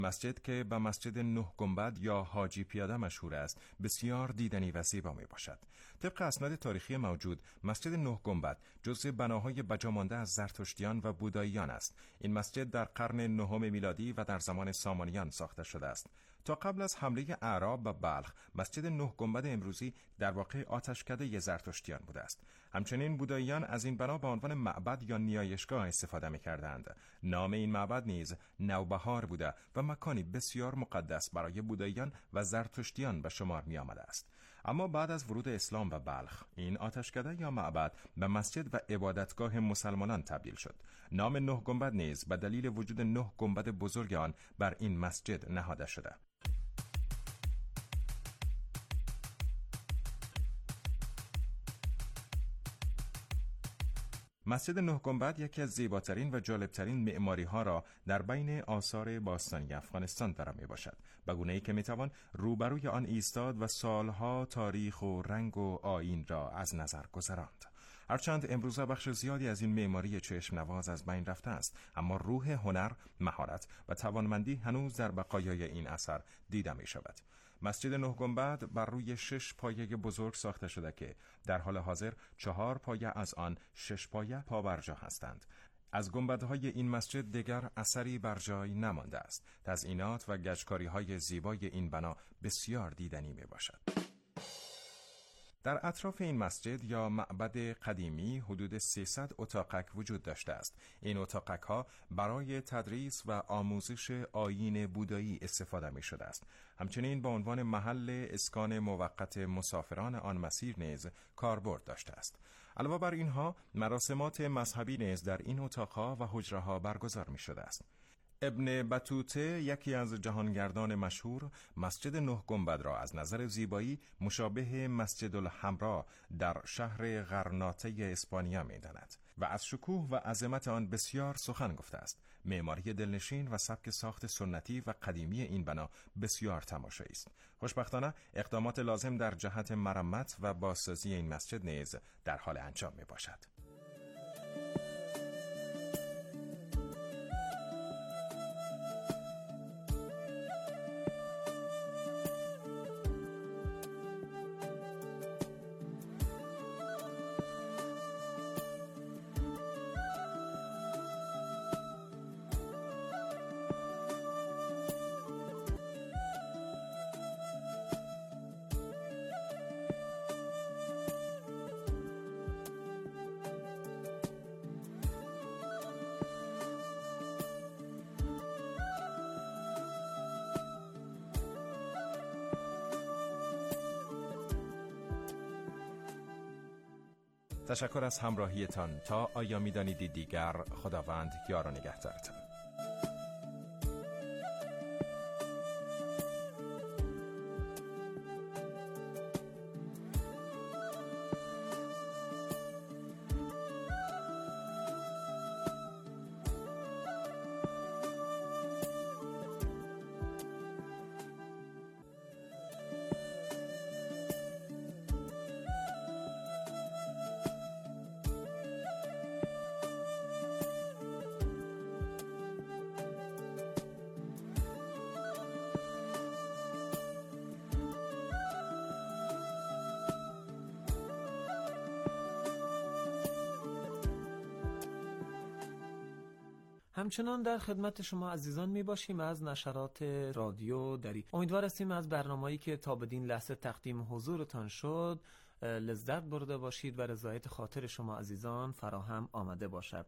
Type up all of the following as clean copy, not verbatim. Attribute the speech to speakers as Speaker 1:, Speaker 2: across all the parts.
Speaker 1: مسجد که به مسجد 9 گنبد یا حاجی پیاده مشهور است، بسیار دیدنی و زیبا می باشد. طبق اسناد تاریخی موجود، مسجد 9 گنبد جزء بناهای بجامانده از زرتشتیان و بوداییان است. این مسجد در قرن 9 میلادی و در زمان سامانیان ساخته شده است. تا قبل از حمله اعراب به بلخ، مسجد 9 گنبد امروزی در واقع آتشکده زرتشتیان بوده است. همچنین بوداییان از این بنا به عنوان معبد یا نیایشگاه استفاده می‌کردند. نام این معبد نیز نوبهار بوده و مکانی بسیار مقدس برای بوداییان و زرتشتیان به شمار می آمده است. اما بعد از ورود اسلام به بلخ، این آتشکده یا معبد به مسجد و عبادتگاه مسلمانان تبدیل شد. نام 9 گنبد نیز به دلیل وجود 9 گنبد بزرگ آن بر این مسجد نهاده شده. مسجد 9 گنبد یکی از زیباترین و جالبترین معماری‌ها را در بین آثار باستانی افغانستان دارا میباشد، به گونه‌ای که میتوان روبروی آن ایستاد و سالها تاریخ و رنگ و آیین را از نظر گذراند. هرچند امروزه بخش زیادی از این معماری چشم نواز از بین رفته است، اما روح هنر، مهارت و توانمندی هنوز در بقایای این اثر دیده می شود. مسجد 9 گنبد بر روی 6 پایه بزرگ ساخته شده که در حال حاضر 4 پایه از آن 6 پایه پابرجا هستند. از گنبدهای این مسجد دیگر اثری بر جای نمانده است. تزئینات و گچکاری‌های زیبای این بنا بسیار دیدنی می باشد. در اطراف این مسجد یا معبد قدیمی حدود 300 اتاقک وجود داشته است. این اتاقک‌ها برای تدریس و آموزش آیین بودایی استفاده می شده است. همچنین به عنوان محل اسکان موقت مسافران آن مسیر نیز کاربرد داشته است. علاوه بر اینها مراسمات مذهبی نیز در این اتاق‌ها و حجره‌ها برگزار می شده است. ابن بطوطه، یکی از جهانگردان مشهور، مسجد 9 گنبد را از نظر زیبایی مشابه مسجد الحمرا در شهر غرناطه اسپانیا می‌داند و از شکوه و عظمت آن بسیار سخن گفته است. معماری دلنشین و سبک ساخت سنتی و قدیمی این بنا بسیار تماشایی است. خوشبختانه اقدامات لازم در جهت مرمت و بازسازی این مسجد نیز در حال انجام می‌باشد. تشکر از همراهیتان. تا ایامی دیگر، خداوند یار و نگهدارتان.
Speaker 2: همچنان در خدمت شما عزیزان می باشیم از نشرات رادیو دری. امیدوار هستیم از برنامه‌ای که تا بدین لحظه تقدیم حضورتان شد لذت برده باشید و رضایت خاطر شما عزیزان فراهم آمده باشد.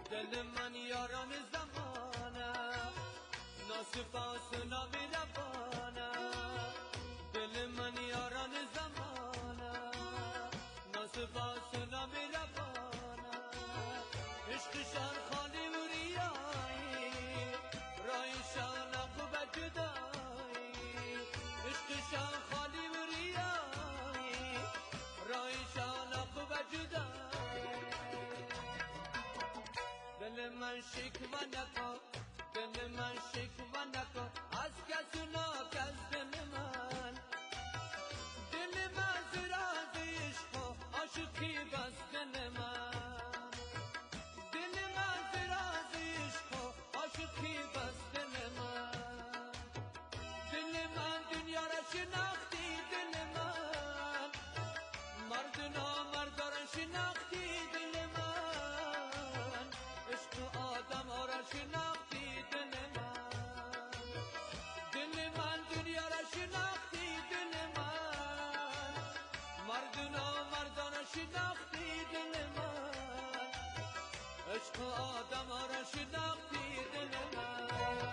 Speaker 3: دل من یاران زمانه ناسپاس و نامهربانه دل من یاران زمانه ناسپاس و نامهربانه عشقشان خالی و ریایی رایشان عقب جدایی عشقشان خالی و ریایی رایشان عقب جدایی دل من شکوه نکن دل من شکوه نکن از کس و ناکس دل من زراز عشق و عاشقی بس دل من دل من زراز عشق و عاشقی بس دل من دنیا را شناختی دل من مرد نامرد را شناختی دل من عشق آدم ها را شناختی دل من دنیا را شناختی دل من مرد نامرد را شناختی دل من عشق آدم ها را شناختی دل من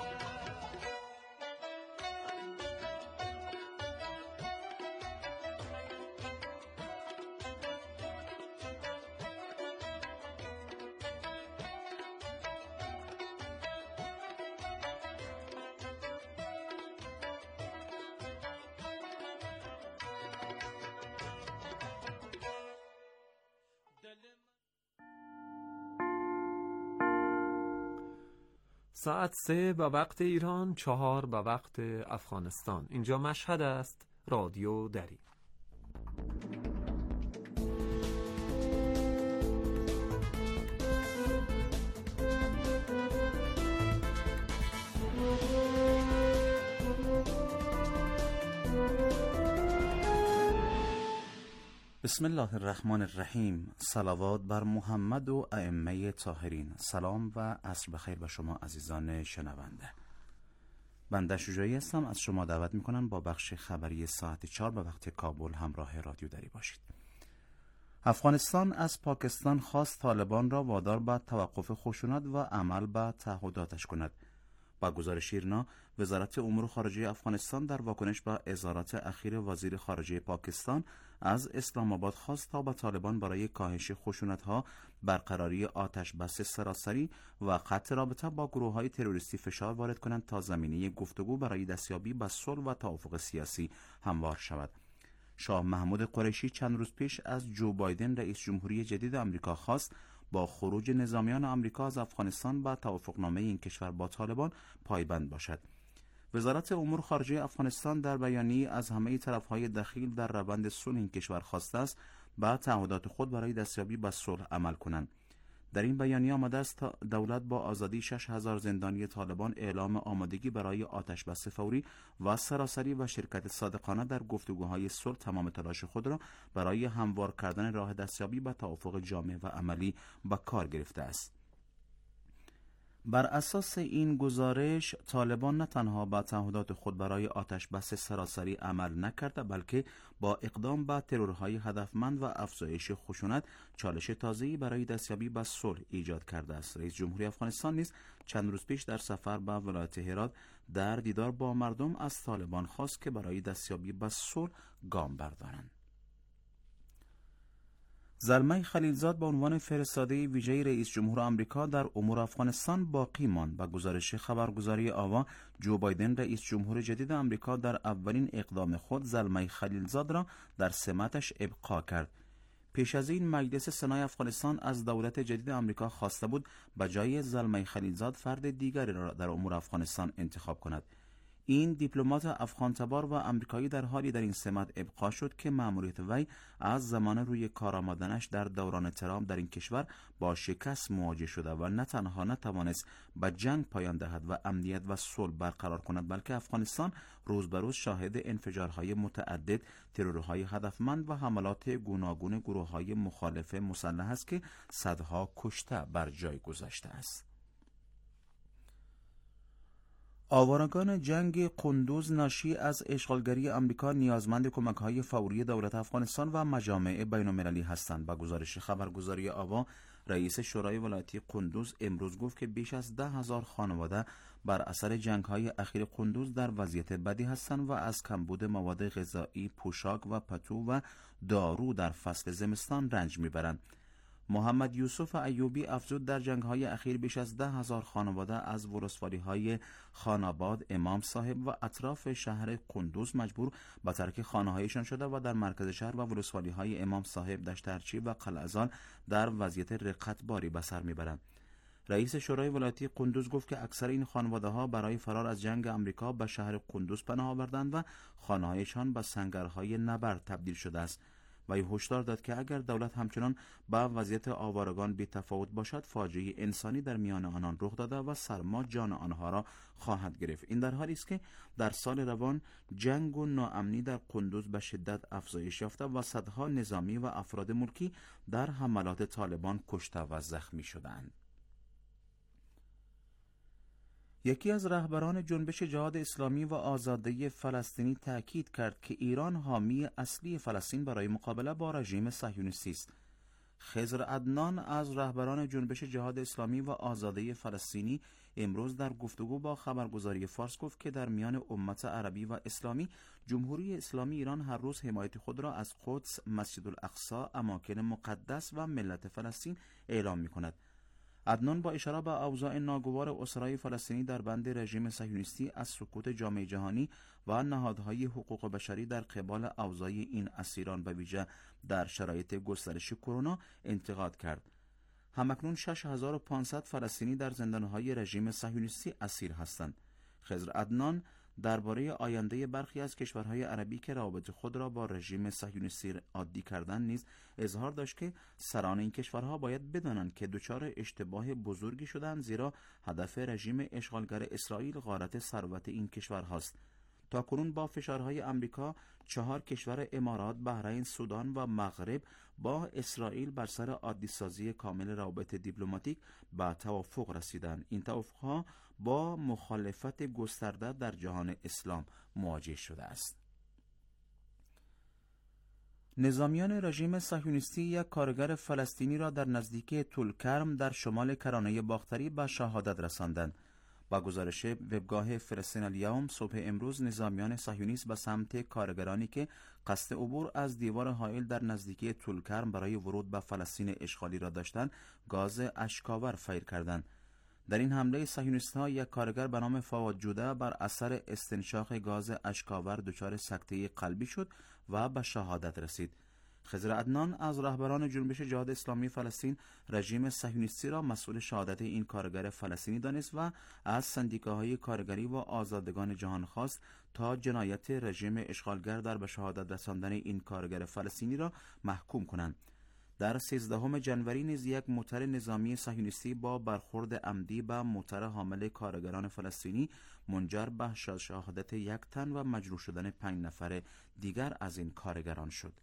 Speaker 2: ساعت 3 به وقت ایران، 4 به وقت افغانستان. اینجا مشهد است، رادیو دری.
Speaker 4: بسم الله الرحمن الرحیم. صلوات بر محمد و ائمه طاهرین. سلام و عصر بخیر به شما عزیزان شنونده. بنده شجاعی هستم. از شما دعوت میکنم با بخش خبری ساعت 4 به وقت کابل همراه رادیو دری باشید. افغانستان از پاکستان خواست طالبان را وادار به توقف خشونت و عمل به تعهداتش کند. با گزارش ایرنا، وزارت امور خارجه افغانستان در واکنش به اظهارات اخیر وزیر خارجه پاکستان از اسلام آباد خواست تا به طالبان برای کاهش خشونت‌ها، برقراری آتش بس سراسری و قطع رابطه با گروه‌های تروریستی فشار وارد کنند تا زمینه گفتگو برای دستیابی به صلح و توافق سیاسی هموار شود. شاه محمود قریشی چند روز پیش از جو بایدن رئیس جمهوری جدید آمریکا خواست با خروج نظامیان آمریکا از افغانستان و توافقنامه این کشور با طالبان پایبند باشد. وزارت امور خارجه افغانستان در بیانیه‌ای از همه طرف‌های دخیل در روند صلح این کشور خواسته است با تعهدات خود برای دستیابی به صلح عمل کنند. در این بیانیه آمده است دولت با آزادی 6000 زندانی طالبان اعلام آمادگی برای آتش‌بس فوری و سراسری و شرکت صادقانه در گفتگوهای صلح تمام تلاش خود را برای هموار کردن راه دستیابی به توافق جامع و عملی به کار گرفته است. بر اساس این گزارش، طالبان نه تنها با تعهدات خود برای آتش بس سراسری عمل نکرده، بلکه با اقدام به ترورهای هدفمند و افزایش خشونت چالش تازه‌ای برای دستیابی به صلح ایجاد کرده است. رئیس جمهوری افغانستان نیز چند روز پیش در سفر به ولایت هرات در دیدار با مردم از طالبان خواست که برای دستیابی به صلح گام بردارند. زلمه خلیلزاد به عنوان فرستاده ویژه رئیس جمهور آمریکا در امور افغانستان باقی ماند. با گزارش خبرگزاری آوا، جو بایدن رئیس جمهور جدید آمریکا در اولین اقدام خود زلمه خلیلزاد را در سمتش ابقا کرد. پیش از این مجلس سنای افغانستان از دولت جدید آمریکا خواسته بود به جای زلمه خلیلزاد فرد دیگری را در امور افغانستان انتخاب کند. این دیپلمات افغان تبار و آمریکایی در حالی در این سمت ابقا شد که مأموریت وی از زمان روی کار آمدنش در دوران ترامپ در این کشور با شکست مواجه شده و نه تنها نتوانست به جنگ پایان دهد و امنیت و صلح برقرار کند، بلکه افغانستان روز به روز شاهد انفجارهای متعدد، ترورهای هدفمند و حملات گوناگون گروههای مخالف مسلح است که صدها کشته بر جای گذاشته است. آوارگان جنگ قندوز ناشی از اشغالگری آمریکا نیازمند کمک‌های فوری دولت افغانستان و مجامع بین‌المللی هستند. با گزارش خبرگزاری آوا، رئیس شورای ولایتی قندوز امروز گفت که بیش از 10,000 خانواده بر اثر جنگ‌های اخیر قندوز در وضعیت بدی هستند و از کمبود مواد غذایی، پوشاک و پتو و دارو در فصل زمستان رنج می‌برند. محمد یوسف ایوبی افزود در جنگ‌های اخیر بیش از 10,000 خانواده از ولسوالی‌های خاناباد، امام صاحب و اطراف شهر قندوز مجبور به ترک خانه‌هایشان شده و در مرکز شهر و ولسوالی‌های امام صاحب، دشترچی و قلعه‌زال در وضعیت رقتباری به سر می‌برند. رئیس شورای ولایتی قندوز گفت که اکثر این خانواده‌ها برای فرار از جنگ آمریکا به شهر قندوز پناه آوردند و خانه‌هایشان به سنگرهای نبرد تبدیل شده است. و هشدار داد که اگر دولت همچنان با وضعیت آوارگان بی تفاوت باشد، فاجعه انسانی در میان آنان رخ داده و سرما جان آنها را خواهد گرفت. این در حالی است که در سال روان جنگ و ناامنی در قندوز به شدت افزایش یافته و صدها نظامی و افراد ملکی در حملات طالبان کشته و زخمی شدند. یکی از رهبران جنبش جهاد اسلامی و آزادی فلسطینی تأکید کرد که ایران حامی اصلی فلسطین برای مقابله با رژیم صهیونیستی است. خضر عدنان از رهبران جنبش جهاد اسلامی و آزادی فلسطینی امروز در گفتگو با خبرگزاری فارس گفت که در میان امت عربی و اسلامی، جمهوری اسلامی ایران هر روز حمایت خود را از قدس، مسجد الاقصی، اماکن مقدس و ملت فلسطین اعلام می‌کند. عدنان با اشاره به اوضاع ناگوار اسرای فلسطینی در بند رژیم صهیونیستی از سکوت جامعه جهانی و نهادهای حقوق بشری در قبال اوضاع این اسیران به ویژه در شرایط گسترش کرونا انتقاد کرد. همکنون 6500 فلسطینی در زندانهای رژیم صهیونیستی اسیر هستند. خضر عدنان درباره آینده برخی از کشورهای عربی که روابط خود را با رژیم صهیونیستی عادی کردند نیز اظهار داشت که سران این کشورها باید بدانند که دچار اشتباه بزرگی شدند، زیرا هدف رژیم اشغالگر اسرائیل غارت ثروت این کشورهاست. تاکنون با فشارهای آمریکا 4 کشور امارات، بحرین، سودان و مغرب با اسرائیل بر سر عادی سازی کامل روابط دیپلماتیک به توافق رسیدند. این توافقها با مخالفت گسترده در جهان اسلام مواجه شده است. نظامیان رژیم صهیونیستی یک کارگر فلسطینی را در نزدیکی طولکرم در شمال کرانه باختری به شهادت رساندند. با گزارش وبگاه فلسطین الیوم، صبح امروز نظامیان صهیونیست به سمت کارگرانی که قصد عبور از دیوار حائل در نزدیکی طولکرم برای ورود به فلسطین اشغالی را داشتند، گاز اشک‌آور فیر کردند. در این حمله صهیونیست‌ها یک کارگر به نام فواد جوده بر اثر استنشاق گاز اشک‌آور دچار سکته قلبی شد و به شهادت رسید. خضر عدنان از رهبران جنبش جهاد اسلامی فلسطین رژیم صهیونیستی را مسئول شهادت این کارگر فلسطینی دانست و از سندیکاهای کارگری و آزادگان جهان خواست تا جنایت رژیم اشغالگر در به شهادت رساندن این کارگر فلسطینی را محکوم کنند. در 13 جنوری نیز یک موتر نظامی صهیونیستی با برخورد عمدی به موتر حامل کارگران فلسطینی منجر به شهادت 1 تن و مجروح شدن 5 نفر دیگر از این کارگران شد.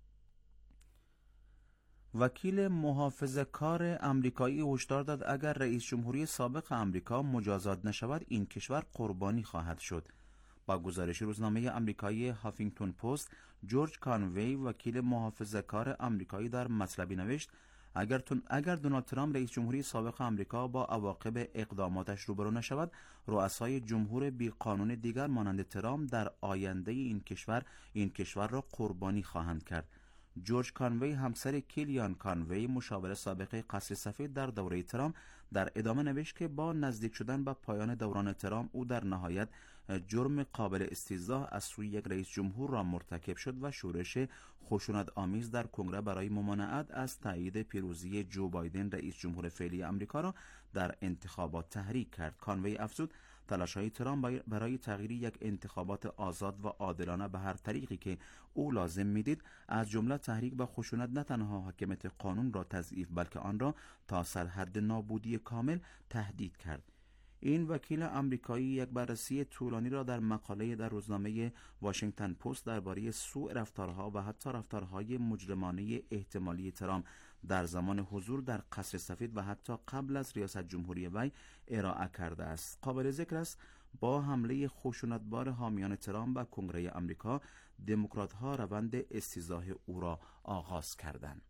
Speaker 4: وکیل محافظه‌کار آمریکایی هشدار داد اگر رئیس جمهوری سابق آمریکا مجازات نشود، این کشور قربانی خواهد شد. با گزارش روزنامه آمریکایی هافینگتون پست، جورج کانوی وکیل محافظه‌کار آمریکایی در مطلبی نوشت اگر دونالد ترامپ رئیس جمهوری سابق آمریکا با عواقب اقداماتش روبرو نشود، رؤسای جمهور بی‌قانون دیگر مانند ترامپ در آینده این کشور را قربانی خواهند کرد. جورج کانوی همسر کیلیان کانوی، مشاور سابق قصر سفید در دوره ترامپ، در ادامه نوشت که با نزدیک شدن به پایان دوران ترامپ او در نهایت جرم قابل استیضاح از سوی یک رئیس جمهور را مرتکب شد و شورش خشونت آمیز در کنگره برای ممانعت از تایید پیروزی جو بایدن رئیس جمهور فعلی آمریکا را در انتخابات تحریک کرد. کانوی افزود تلاش‌های ترامپ برای تغییر یک انتخابات آزاد و عادلانه به هر طریقی که او لازم می‌دید، از جمله تحریک و خشونت، نه تنها حاکمیت قانون را تضعیف بلکه آن را تا سرحد نابودی کامل تهدید کرد. این وکیل آمریکایی یک بررسی طولانی را در مقاله در روزنامه واشنگتن پست درباره سوء رفتارها و حتی رفتارهای مجرمانه احتمالی ترامپ در زمان حضور در قصر سفید و حتی قبل از ریاست جمهوری وی ارائه کرده است. قابل ذکر است با حمله خشونتبار حامیان ترامپ و کنگره آمریکا، دموکرات‌ها روند استیضاح او را آغاز کردند.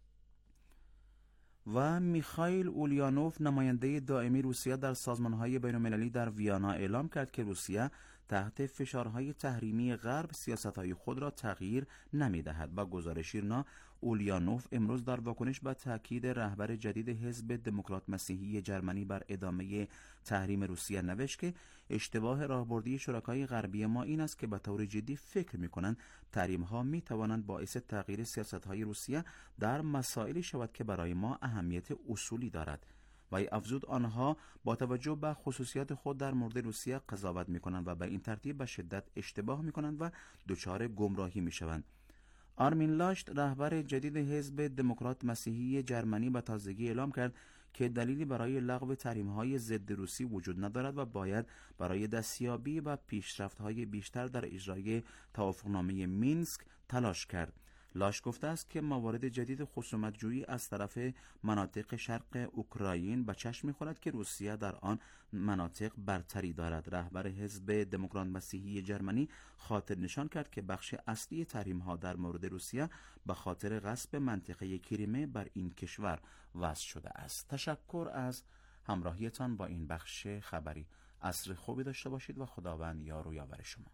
Speaker 4: و میخائیل اولیانوف، نماینده دائمی روسیه در سازمان‌های بین‌المللی در ویانا، اعلام کرد که روسیه تحت فشارهای تحریمی غرب سیاست‌های خود را تغییر نمی‌دهد. با گزارشی اولیانوف امروز در واکنش به تاکید رهبر جدید حزب دموکرات مسیحی جرمنی بر ادامه تحریم روسیه نوشت که اشتباه راهبردی شرکای غربی ما این است که به طور جدی فکر می‌کنند تحریم‌ها می‌توانند باعث تغییر سیاست‌های روسیه در مسائلی شود که برای ما اهمیت اصولی دارد. و افزود آنها با توجه به خصوصیات خود در مورد روسیه قضاوت می‌کنند و به این ترتیب به شدت اشتباه می‌کنند و دچار گمراهی می‌شوند. آرمین لاشت، رهبر جدید حزب دموکرات مسیحی جرمنی، به تازگی اعلام کرد که دلیلی برای لغو تحریم‌های ضد روسی وجود ندارد و باید برای دستیابی و پیشرفت‌های بیشتر در اجرای توافقنامه مینسک تلاش کرد. لاش گفته است که موارد جدید خصومت‌جویی از طرف مناطق شرق اوکراین به چشم می‌خورد که روسیه در آن مناطق برتری دارد. رهبر حزب دموکرات مسیحی جرمنی خاطر نشان کرد که بخش اصلی تحریم‌ها در مورد روسیه به خاطر غصب منطقه کریمه بر این کشور وضع شده است. تشکر از همراهیتان با این بخش خبری. عصر خوبی داشته باشید و خداوند یار و یاور شما.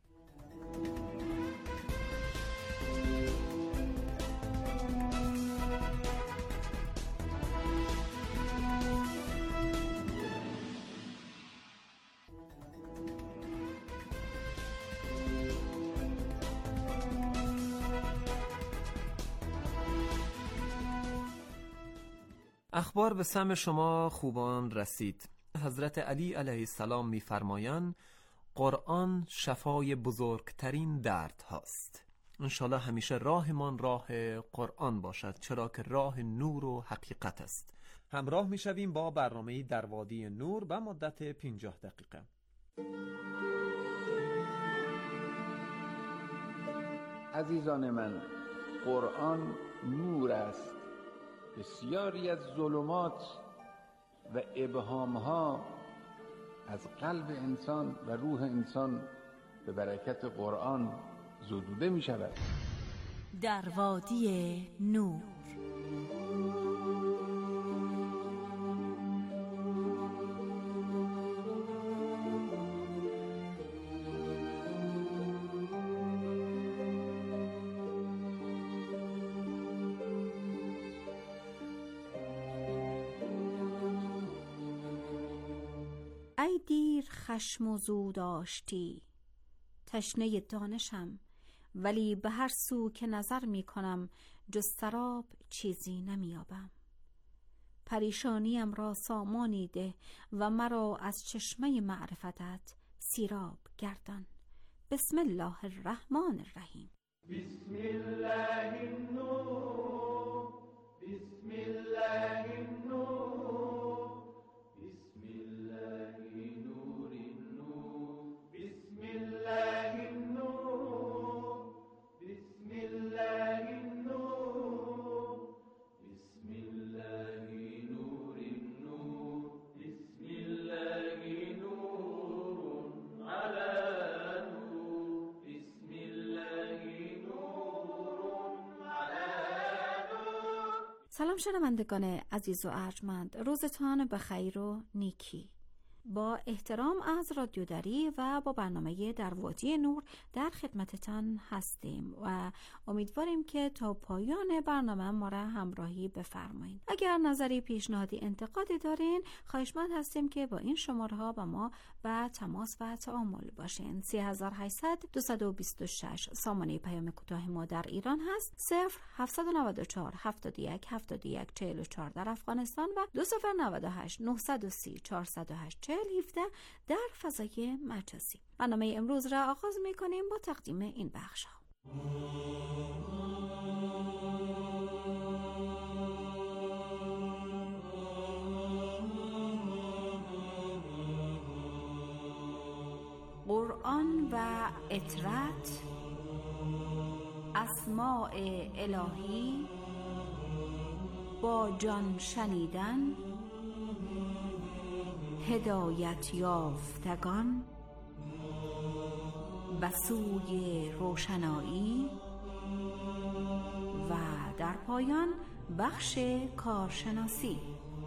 Speaker 2: اخبار به سمع شما خوبان رسید. حضرت علی علیه السلام می‌فرمایند قرآن شفای بزرگترین درد هاست. انشالله همیشه راهمان راه قرآن باشد، چرا که راه نور و حقیقت است. همراه می‌شویم با برنامه در وادی نور به مدت 50 دقیقه.
Speaker 5: عزیزان من، قرآن نور است. بسیاری از ظلمات و ابهامها از قلب انسان و روح انسان به برکت قرآن زدوده می شود.
Speaker 6: در وادی نور. ای دیر خشم و زو داشتی، تشنه دانشم، ولی به هر سو که نظر می کنم جز سراب چیزی نمیابم. پریشانیم را سامانی ده و مرا از چشمه معرفتت سیراب گردان. بسم الله الرحمن الرحیم.
Speaker 3: بسم الله النور، بسم الله النور، بسم الله نور النور، بسم الله النور، بسم الله النور، بسم الله نور النور، بسم الله نور على نور، بسم الله نور على نور.
Speaker 6: سلام شنوندگان عزیز و ارجمند، روزتان بخیر و نیکی. با احترام از رادیو دری و با برنامه در وادی نور در خدمتتان هستیم و امیدواریم که تا پایان برنامه ما را همراهی بفرمایید. اگر نظری، پیشنهادی، انتقادی دارین، خواهشمند هستیم که با این شماره ها با ما به تماس و تعامل باشین. 3800 226 سامانه پیام کوتاه ما در ایران هست، 0794 71 71 44 در افغانستان و 2098 930 408 17 در فضای مجازی. برنامه امروز را آغاز می‌کنیم با تقدیم این بخش‌ها. قرآن و اطرت، اسماء الهی، با جان شنیدن، هدایت یافتگان، و سوی روشنایی و در پایان بخش کارشناسی.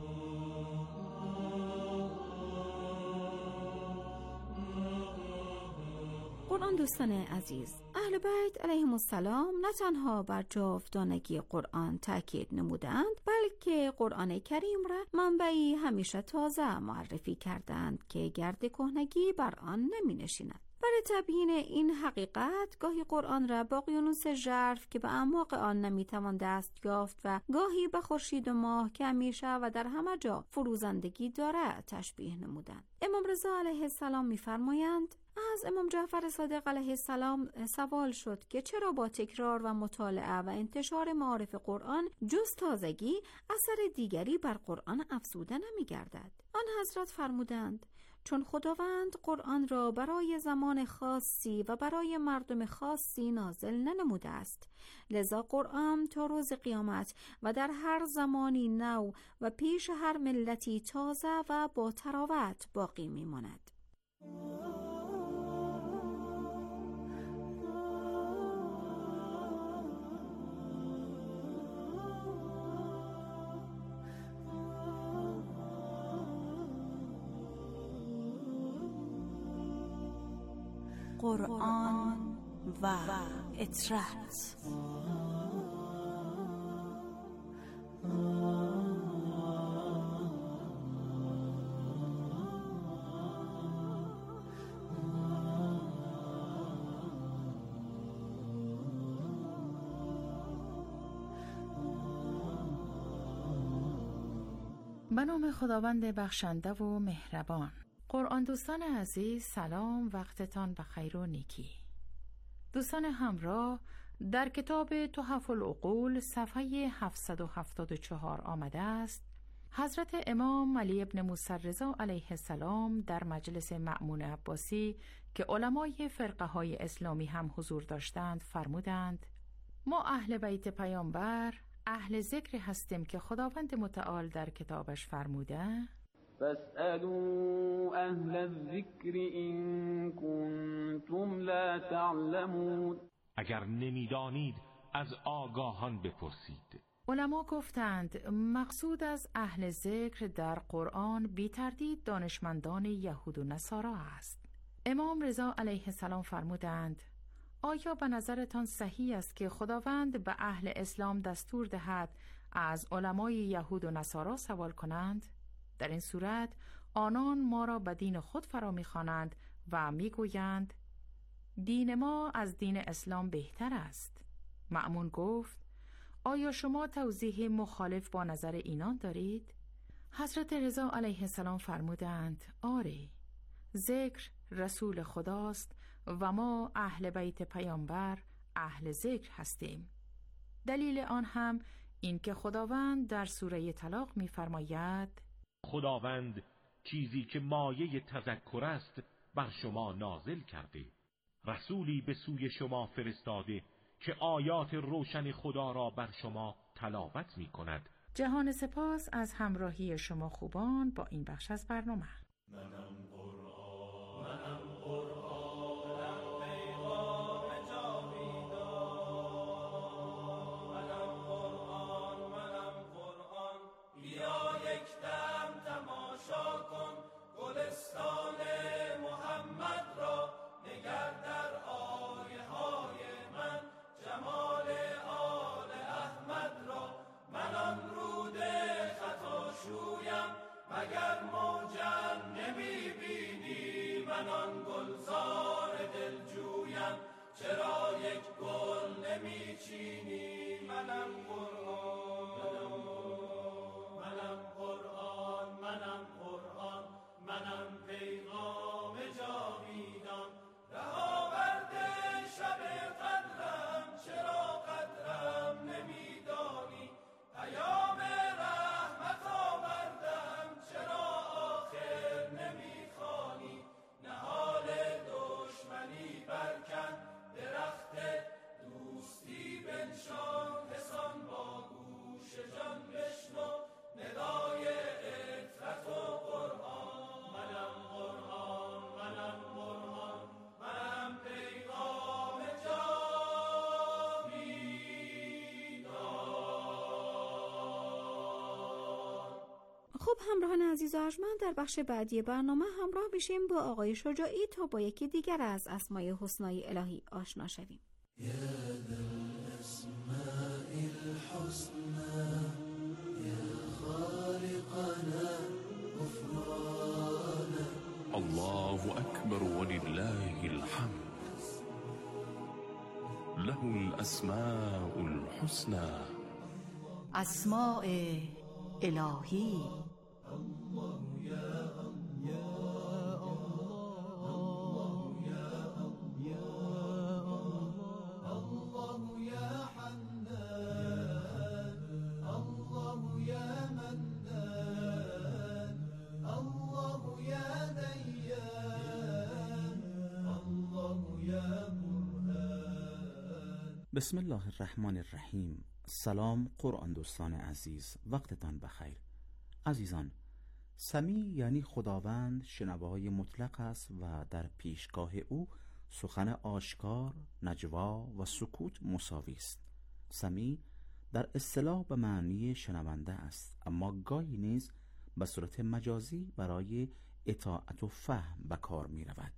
Speaker 6: قرآن دوستان عزیز، اهل بیت علیهم السلام نه تنها بر جاودانگی قرآن تاکید نمودند، بلکه قرآن کریم را منبعی همیشه تازه معرفی کردند که گرد کهنگی بر آن نمی نشیند. برای تبیین این حقیقت گاهی قرآن را با اقیانوس ژرف که به اعماق آن نمیتوان دست یافت و گاهی به خورشید و ماه که همیشه و در همه جا فروزندگی دارد تشبیه نمودند. امام رضا علیه السلام می‌فرمایند: از امام جعفر صادق علیه السلام سوال شد که چرا با تکرار و مطالعه و انتشار معارف قرآن جز تازگی اثر دیگری بر قرآن افزوده نمی‌گردد. آن حضرت فرمودند: چون خداوند قرآن را برای زمان خاصی و برای مردم خاصی نازل ننموده است، لذا قرآن تا روز قیامت و در هر زمانی نو و پیش هر ملتی تازه و با تراوت باقی میماند. قرآن و اطرت.
Speaker 7: به نام خداوند بخشنده و مهربان. قرآن دوستان عزیز، سلام، وقتتان بخیر و نیکی. دوستان همراه، در کتاب تحف العقول صفحه 774 آمده است: حضرت امام علی ابن موسی رضا علیه السلام در مجلس مأمون عباسی که علمای فرقه های اسلامی هم حضور داشتند فرمودند: ما اهل بیت پیامبر اهل ذکر هستیم که خداوند متعال در کتابش فرموده:
Speaker 8: فاسألوا اهل الذکر ان کنتم لا تعلمون.
Speaker 9: اگر نمیدانید از آگاهان بپرسید.
Speaker 7: علما گفتند مقصود از اهل ذکر در قرآن بی تردید دانشمندان یهود و نصارا است. امام رضا علیه السلام فرمودند: آیا به نظرتان صحیح است که خداوند به اهل اسلام دستور دهد از علمای یهود و نصارا سوال کنند؟ در این صورت آنان ما را به دین خود فرا می‌خوانند و میگویند دین ما از دین اسلام بهتر است. مأمون گفت: آیا شما توضیح مخالف با نظر اینان دارید؟ حضرت رضا علیه السلام فرمودند: آره، ذکر رسول خداست و ما اهل بیت پیامبر اهل ذکر هستیم. دلیل آن هم این که خداوند در سوره طلاق می‌فرماید:
Speaker 9: خداوند چیزی که مایه تذکر است بر شما نازل کرده، رسولی به سوی شما فرستاده که آیات روشن خدا را بر شما تلاوت می کند.
Speaker 7: جهان سپاس از همراهی شما خوبان با این بخش از برنامه.
Speaker 3: منم قرآن پیغام جاویدان، منم قرآن بیا یک دم تماشا کن گلستان محمد را، نگر در آیه های من جمال آل احمد را. من آن رود خطا شویم مگر موجم نمی
Speaker 6: همراهان عزیز و ارجمند، در بخش بعدی برنامه همراه میشیم با آقای شجاعی تا با یکی دیگر از اسمای حسنای الهی آشنا شویم.
Speaker 10: الله أكبر ولله الحمد له الأسماء الحسنى.
Speaker 7: اسماء الهی.
Speaker 4: بسم الله الرحمن الرحیم. سلام قرآن دوستان عزیز، وقتتان بخیر. عزیزان، سمیع یعنی خداوند شنوای مطلق است و در پیشگاه او سخن آشکار، نجوا و سکوت مساوی است. سمیع در اصطلاح به معنی شنونده است، اما گاهی نیز به صورت مجازی برای اطاعت و فهم به کار می رود.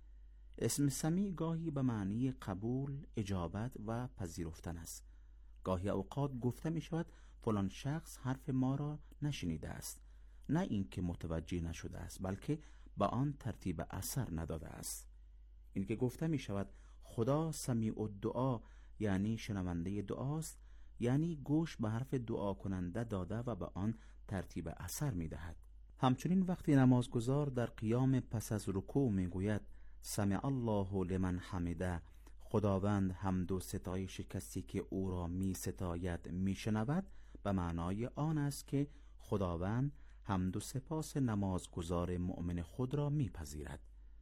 Speaker 4: اسم سمیع گاهی به معنی قبول، اجابت و پذیرفتن است. گاهی اوقات گفته می شود فلان شخص حرف ما را نشنیده است، نه اینکه متوجه نشده است، بلکه به آن ترتیب اثر نداده است. اینکه گفته می شود خدا سمیع الدعا یعنی شنونده دعاست، یعنی گوش به حرف دعا کننده داده و به آن ترتیب اثر می دهد. همچنین وقتی نمازگزار در قیام پس از رکوع می گوید سمع الله لمن حمده، خداوند حمد و ستایش کسی که او را می ستاید می شنود، به معنای آن است که خداوند حمد و سپاس نمازگزار مؤمن خود را می پذیرد.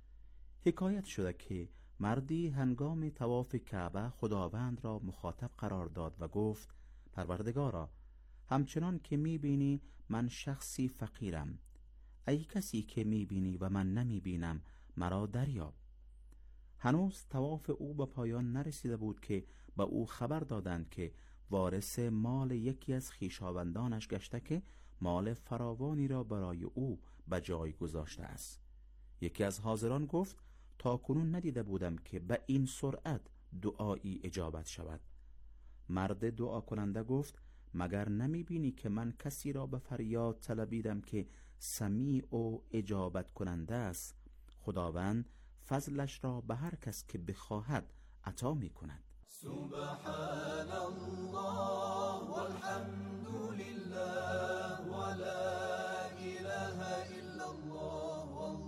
Speaker 4: حکایت شده که مردی هنگام طواف کعبه خداوند را مخاطب قرار داد و گفت پروردگارا، همچنان که می بینی من شخصی فقیرم، ای کسی که می بینی و من نمی بینم مرا دریاب. هنوز طواف او به پایان نرسیده بود که به او خبر دادند که وارث مال یکی از خویشاوندانش گشته که مال فراوانی را برای او به جای گذاشته است. یکی از حاضران گفت تا کنون ندیده بودم که به این سرعت دعایی اجابت شود. مرد دعا کننده گفت مگر نمی بینی که من کسی را به فریاد طلبیدم که سمیع و اجابت کننده است؟ خداوند فضلش را به هر کس که بخواهد عطا می کند.
Speaker 3: سبحان الله والحمد لله ولا اله الا الله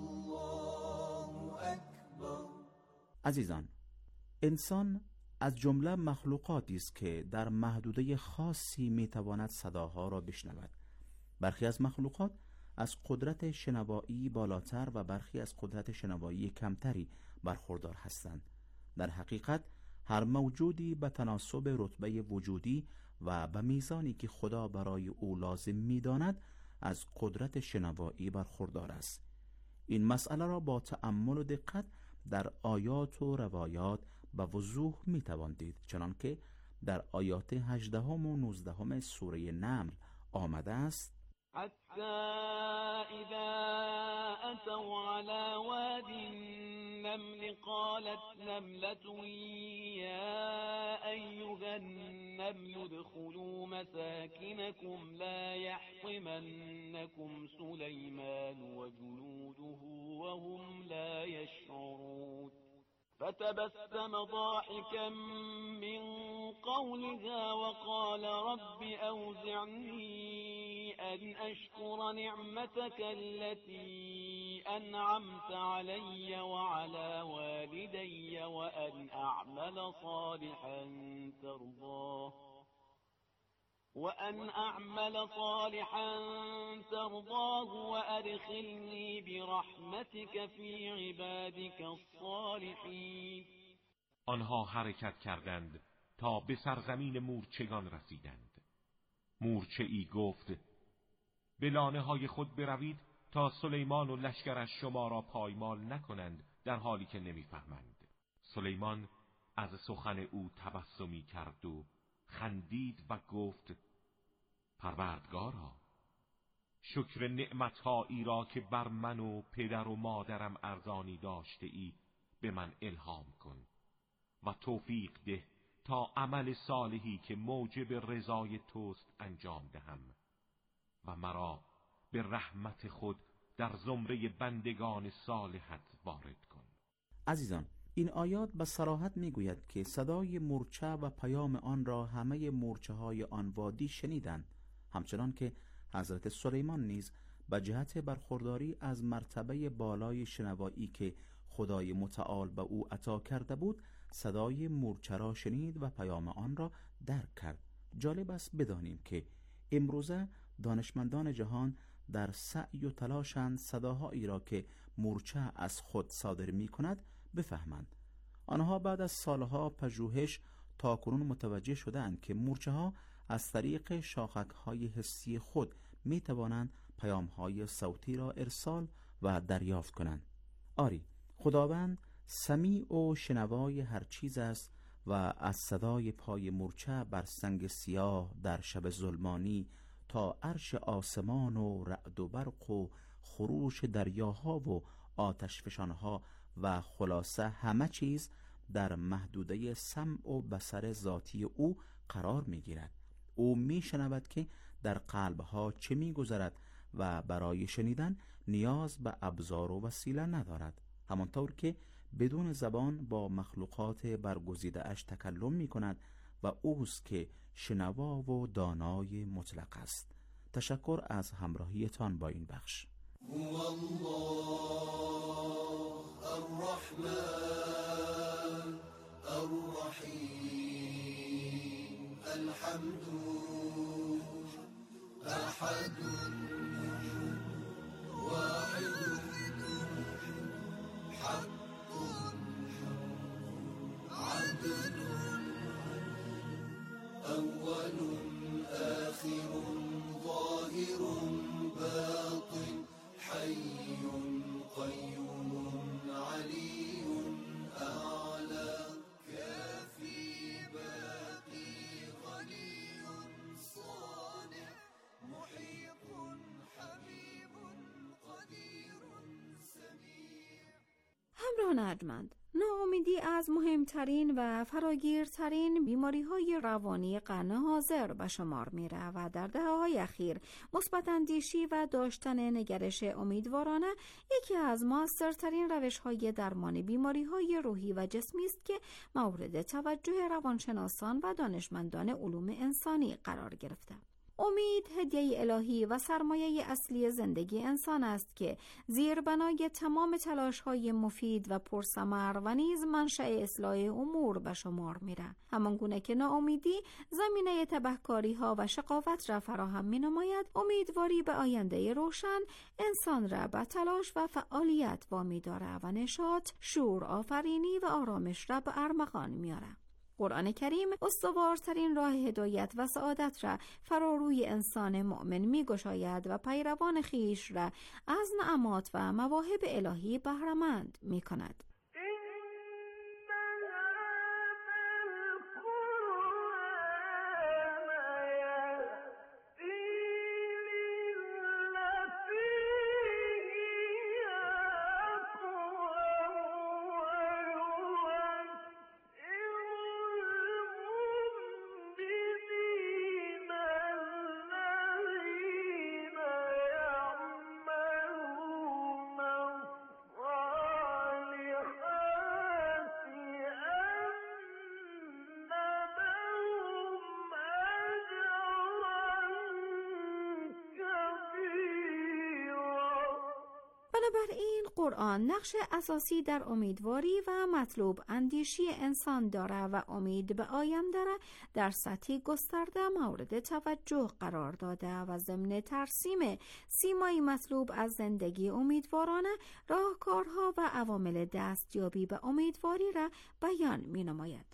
Speaker 3: والله اکبر.
Speaker 4: عزیزان، انسان از جمله مخلوقاتی است که در محدوده خاصی می تواند صداها را بشنود. برخی از مخلوقات از قدرت شنوایی بالاتر و برخی از قدرت شنوایی کمتری برخوردار هستند. در حقیقت هر موجودی به تناسب رتبه وجودی و به میزانی که خدا برای او لازم می‌داند از قدرت شنوایی برخوردار است. این مسئله را با تأمل و دقت در آیات و روایات به وضوح می‌توان دید، چنانکه در آیات 18 و 19 سوره نمل آمده است:
Speaker 8: حتى إذا أتوا على واد النمل قالت نملة يا أيها النمل ادخلوا مساكنكم لا يحطمنكم سليمان وجنوده وهم لا يشعرون فتبسم ضاحكا من قولها وقال رب أوزعني أن أشكر نعمتك التي أنعمت علي وعلى والدي وأن أعمل صالحا ترضاه وأدخلني برحمتك في عبادك الصالحين.
Speaker 9: آنها حرکت کردند تا به سرزمین مورچگان رسیدند. مورچه‌ای گفت به لانه های خود بروید تا سلیمان و لشکرش شما را پایمال نکنند در حالی که نمیفهمند. سلیمان از سخن او تبسمی کرد و خندید و گفت پروردگارا، شکر نعمتهایی را که بر من و پدر و مادرم ارزانی داشته ای به من الهام کن و توفیق ده تا عمل صالحی که موجب رضای توست انجام دهم و مرا به رحمت خود در زمره بندگان صالحت وارد کن.
Speaker 4: عزیزان، این آیات به صراحت میگوید که صدای مورچه و پیام آن را همه مورچه های آن وادی شنیدند، همچنان که حضرت سلیمان نیز به جهت برخورداری از مرتبه بالای شنوایی که خدای متعال به او عطا کرده بود صدای مورچه را شنید و پیام آن را درک کرد. جالب است بدانیم که امروزه دانشمندان جهان در سعی و تلاشند صداهایی را که مورچه از خود صادر می کند بفهمند. آنها بعد از سالها پژوهش تاکنون متوجه شدند که مورچه ها از طریق شاخک های حسی خود می توانند پیام های صوتی را ارسال و دریافت کنند. آری، خداوند سمیع و شنوای هر چیز است و از صدای پای مورچه بر سنگ سیاه در شب ظلمانی تا عرش آسمان و رعد و برق و خروش دریاها و آتشفشانها و خلاصه همه چیز در محدوده سمع و بصر ذاتی او قرار می گیرد. او می شنود که در قلبها چه می گذرد و برای شنیدن نیاز به ابزار و وسیله ندارد، همانطور که بدون زبان با مخلوقات برگزیده اش تکلم می کند و اوست که شنوا و دانای مطلق است. تشکر از همراهیتان با این بخش.
Speaker 11: هو الله الرحمن الرحیم الحمد احد واحد حق عدل اول آخر ظاهر باطن حي قيوم علي أعلى كافي باقي غني صانع محيط حبيب قدير سميع.
Speaker 6: همراهان ارجمند، ناامیدی از مهمترین و فراگیرترین بیماری‌های روانی قرن حاضر به شمار می‌رود و در دهه‌های اخیر مثبت اندیشی و داشتن نگرش امیدوارانه یکی از موثرترین روش‌های درمان بیماری‌های روحی و جسمی است که مورد توجه روانشناسان و دانشمندان علوم انسانی قرار گرفته. امید هدیه الهی و سرمایه اصلی زندگی انسان است که زیربنای تمام تلاش‌های مفید و پرثمر و نیز منشأ اصلاح امور به شمار می‌رود. همانگونه که ناامیدی زمینه تبهکاری‌ها و شقاوت را فراهم می‌نماید، امیدواری به آینده روشن انسان را به تلاش و فعالیت وامی دارد و نشاط، شور آفرینی و آرامش را به ارمغان می‌آورد. قرآن کریم استوارترین راه هدایت و سعادت را فراروی انسان مؤمن می‌گشاید و پیروان خیش را از نعمات و مواهب الهی بهره‌مند می‌کند. بنابراین قرآن نقش اساسی در امیدواری و مطلوب اندیشی انسان دارد و امید به آینده را در سطحی گسترده مورد توجه قرار داده و ضمن ترسیم سیمایی مطلوب از زندگی امیدوارانه راهکارها و عوامل دستیابی به امیدواری را بیان می‌نماید.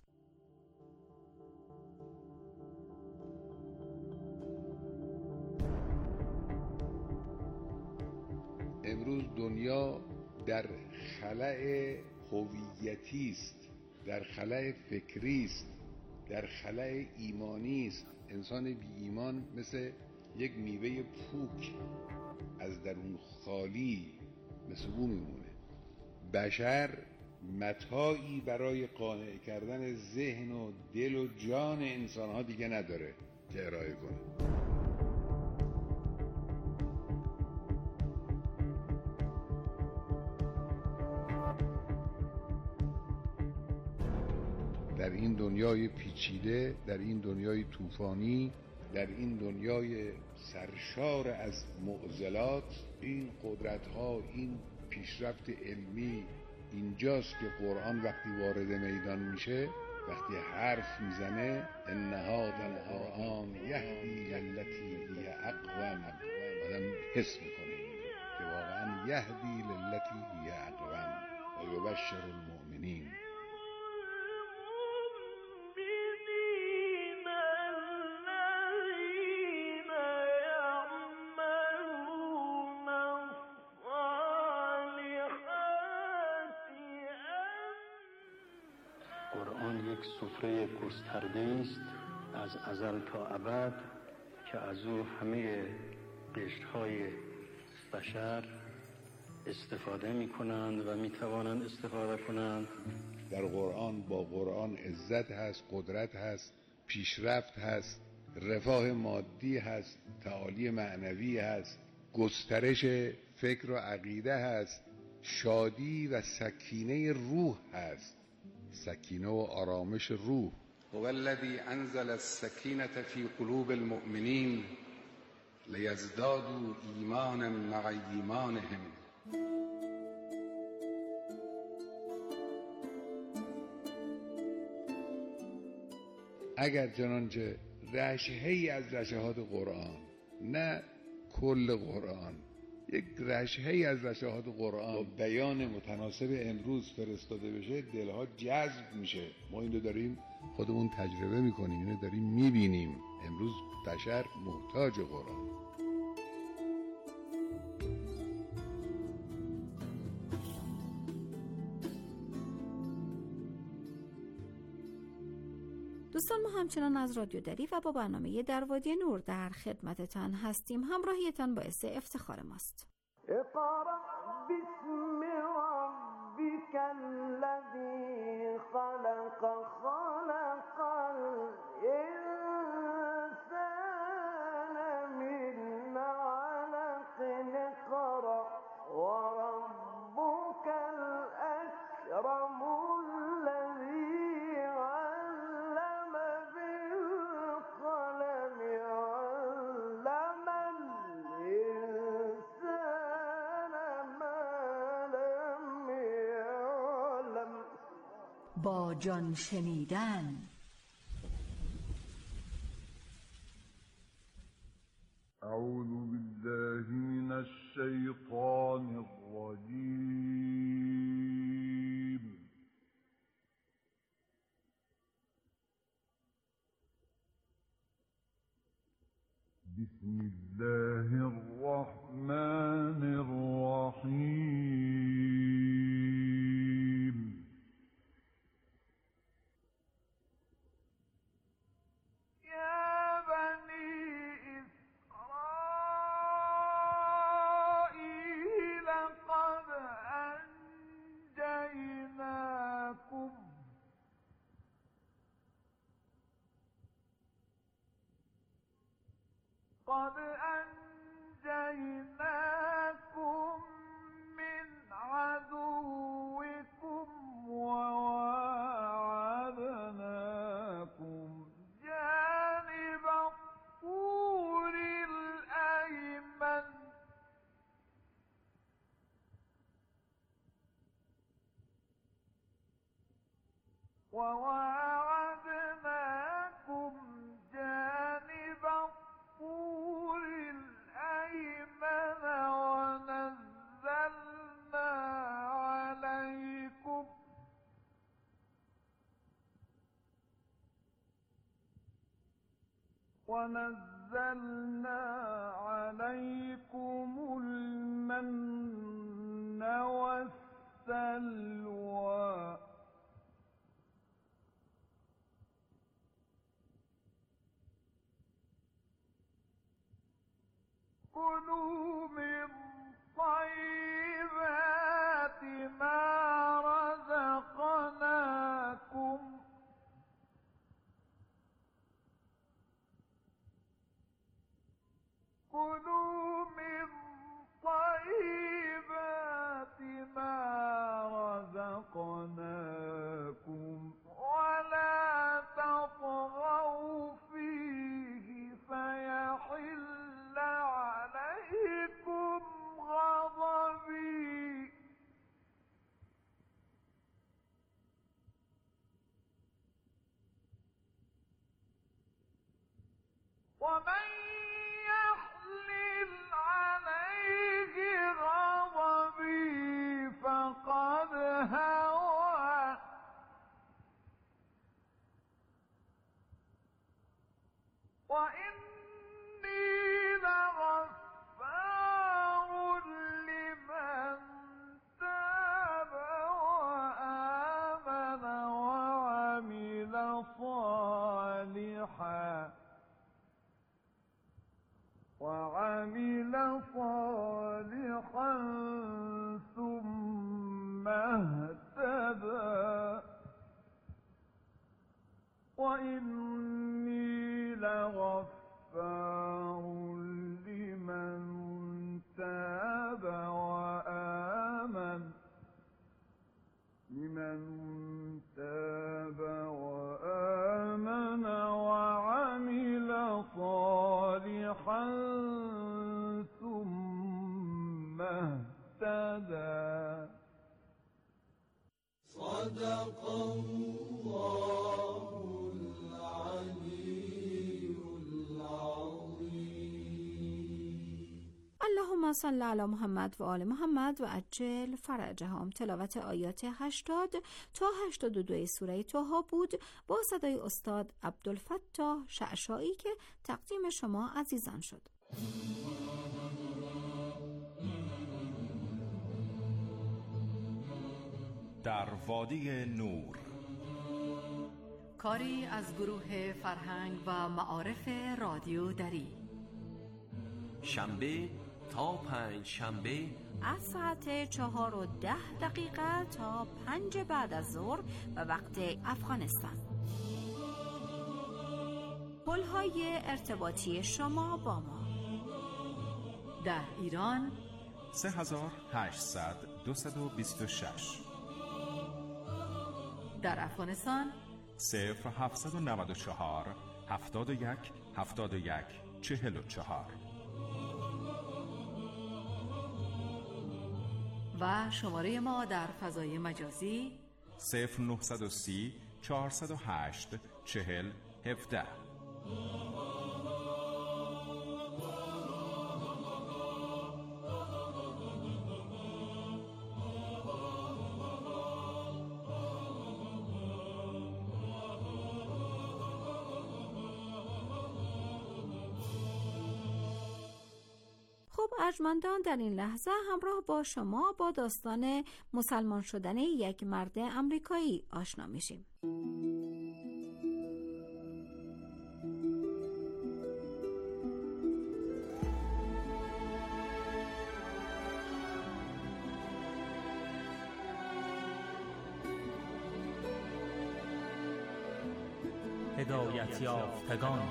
Speaker 12: امروز دنیا در خلأ هویتی است، در خلأ فکری است، در خلأ ایمانی است. انسان بی ایمان مثل یک میوه پوک از درون خالی مثل او میمونه. بشر متاعی برای قانع کردن ذهن و دل و جان انسان‌ها دیگه نداره که ارائه کنه. در این دنیای پیچیده، در این دنیای طوفانی، در این دنیای سرشار از معضلات، این قدرت‌ها، این پیشرفت علمی اینجاست که قرآن وقتی وارد میدان میشه، وقتی حرف میزنه ان هذا القرآن یهدی للتی هی اقوم، آدم حس میکنه که واقعا یهدی للتی هی اقوم و یبشر المؤمنین.
Speaker 13: قرآن یک سفره گسترده است از ازل تا ابد که از او همه قشرهای بشر استفاده می کنند و می توانند استفاده کنند.
Speaker 12: در قرآن با قرآن عزت هست، قدرت هست، پیشرفت هست، رفاه مادی هست، تعالی معنوی هست، گسترش فکر و عقیده هست، شادی و سکینه روح هست، سکینه و آرامش روح.
Speaker 14: هو الذی انزل السکینة فی قلوب المؤمنین لیزدادوا ایمانا مع ایمانهم.
Speaker 12: اگر چنانچه رشحه‌ای از رشحات قرآن، نه کل قرآن، یک رشحه‌ای از رشحات قرآن با بیان متناسب امروز فرستاده بشه، دلها جذب میشه. ما اینو داریم خودمون تجربه میکنیم، اینو داریم میبینیم. امروز بشر محتاج قرآن.
Speaker 6: دوستان، ما همچنان از رادیو دری و با برنامه در وادی نور در خدمتتان هستیم. همراهیتان باعث افتخار ماست.
Speaker 3: اقرأ باسم ربك الذی خلق خلق الانسان من علق اقرأ وربك الاکرم
Speaker 15: با جان شنیدن.
Speaker 16: اعوذ بالله من الشیطان الرجیم. بسم الله الرحمن الرحیم.
Speaker 3: يا بني إسرائيل قد أنجيناكم من عدوكم وواعدناكم جانب الطور الأيمن ونزلنا عليكم المن والسلوى
Speaker 16: كلوا من طيبات ما رزقناكم كلوا من طيبات ما رزقناكم ولا تطغوا فيه فيحل عليكم غضبي ومن يحلل عليه غضبي فقد هوى وإني لغفار لمن تاب وآمن وعمل صالحا ثم اهتدى وإني لغفار لمن تاب وآمن وعمل صالحا ثم اهتدى صدق الله العلي العظيم.
Speaker 6: اللهم صل علی محمد و آل محمد و عجل فرجهم. تلاوت آیات 80 تا 82 سوره طه بود با صدای استاد عبدالفتاح شعشاعی که تقدیم شما عزیزان شد.
Speaker 1: در وادی نور،
Speaker 15: کاری از گروه فرهنگ و معارف رادیو دری.
Speaker 17: شنبه تا پنج شنبه
Speaker 6: از ساعت 4:10 تا 5 بعد از ظهر به وقت افغانستان. پل‌های ارتباطی شما با ما:
Speaker 15: در ایران
Speaker 1: 3800 226،
Speaker 15: در افغانستان
Speaker 1: 0794 71 71 44
Speaker 15: و شماره ما در فضای مجازی
Speaker 1: 0930 408 40 17.
Speaker 6: ارجمندان، در این لحظه همراه با شما با داستان مسلمان شدن یک مرد امریکایی آشنا میشیم.
Speaker 2: هدایت یافتگان.